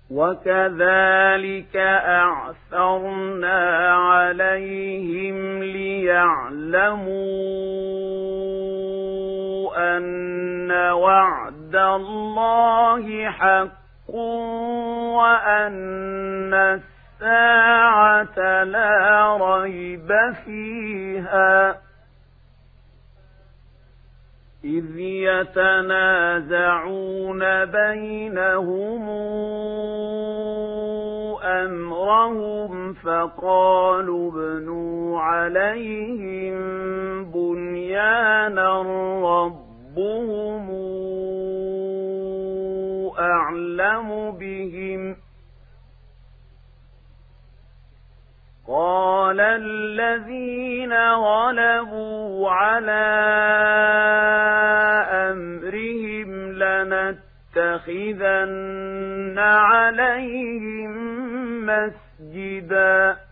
وكذلك أعثرنا عليهم ليعلموا أن وعد الله حق وأن الساعة لا ريب فيها إذ يتنازعون بينهم أمرهم فقالوا ابنوا عليهم بنيانا ربهم أعلم بهم قال الذين غلبوا على أمرهم لنتخذن عليهم مسجدا